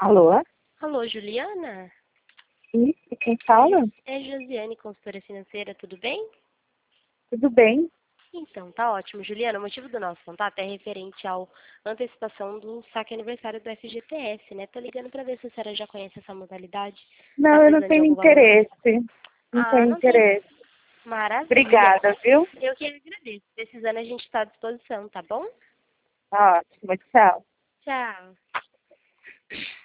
Alô? Alô, Juliana? Isso, quem fala? É Josiane, consultora financeira, tudo bem? Tudo bem? Então, tá ótimo. Juliana, o motivo do nosso contato é referente à antecipação do saque aniversário do FGTS, né? Tô ligando pra ver se a senhora já conhece essa modalidade. Tá Não, eu não precisando de tenho algum valor? interesse. Não Ah, tenho não tem. interesse. Maravilha. Obrigada, viu? Eu que agradeço. Precisando, a gente está à disposição, tá bom? Ótimo, tchau. Tchau.